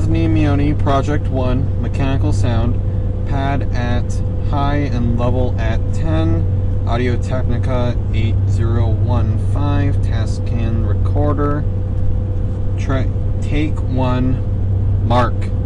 Anthony Mione, Project 1, Mechanical Sound, pad at high and level at 10, Audio-Technica 8015, Tascam recorder, take 1, mark.